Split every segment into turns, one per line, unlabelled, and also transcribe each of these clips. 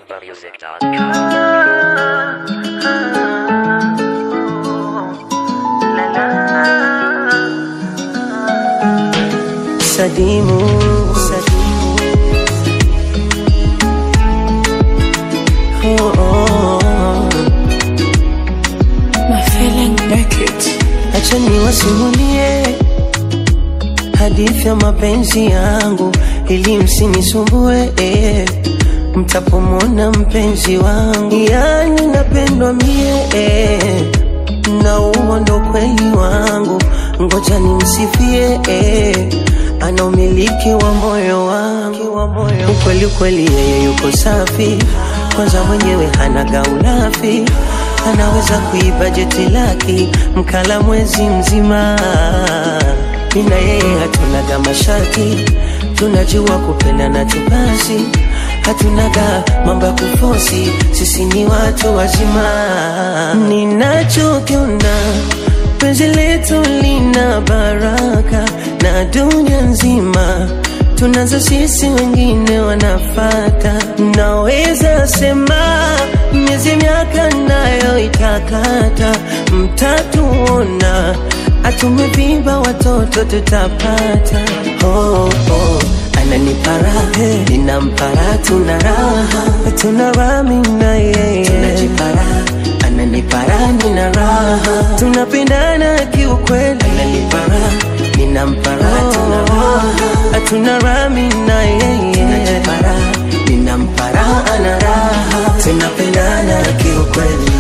Sadimu
My feeling Beckett.
acha niwasimulie hadithi ya mapenzi yangu ili msinisumbue mtapomwona mpenzi wangu, yani napendwa mie na huo ndo kweli wangu, ngoja nimsifie ana umiliki wa moyo wangu. Ukweli kweli yeye yuko safi, kwanza mwenyewe hana gaulafi, anaweza kuiba jeti laki mkala mwezi mzima. Mina yeye hatunaga mashaki, tunajua kupendana tu basi, hatunaga mambo ya kufosi, sisi ni watu wazima. Ninachokiona penzi letu lina baraka na dunia nzima, tunazo sisi wengine wanafata. Naweza sema miezi miaka nayo itakata, mtatuona atumevimba watoto tutapata. Ananipara, ninampara, tuna raha mina yeye, tunajipara. Ananipara, nina raha, tunapendana kiukweli. Ananipara, ninampara, tuna raha mina yeye, tunajipara. Ninampara, ana raha, tunapendana kiukweli.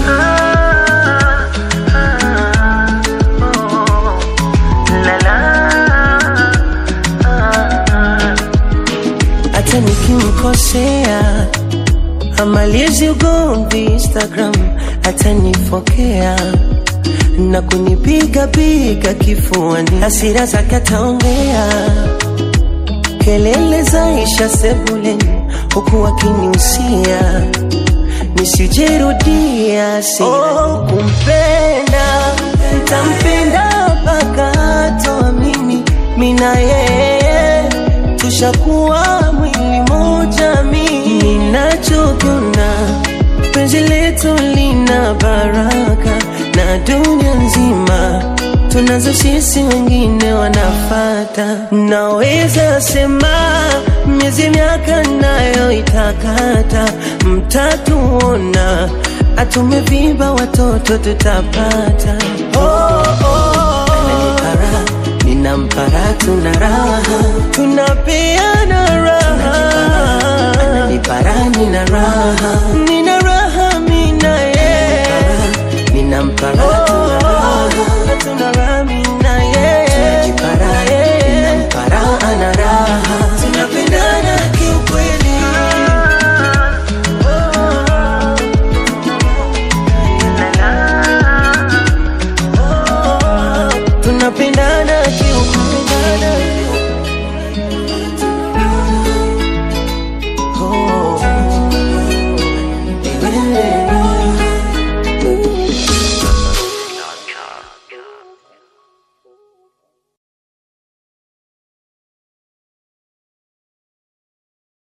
Hata nikimkosea amalizi ugomvi Instagram, hata nifokea na kunipiga piga kifuani, hasira zake ataongea, kelele zaisha sebuleni huku akiniusia nisijerudia. Kumpenda nitampenda mpaka atoamini, mina yeye tushakuwa mwili moja. Ninachokiona penzi letu lina baraka na dunia nzima, tunazo sisi wengine wanafata. Naweza sema miezi miaka nayo itakata, mtatuona atumevimba watoto tutapata. Ananipara, ninampara, tuna raha, tunapeana raha. Ananipara, nina raha mina yeye, ninampara, tuna raha mina yeye, tunajipara. Ninampara, ana raha, tunapendana kiukweli. Tunapendana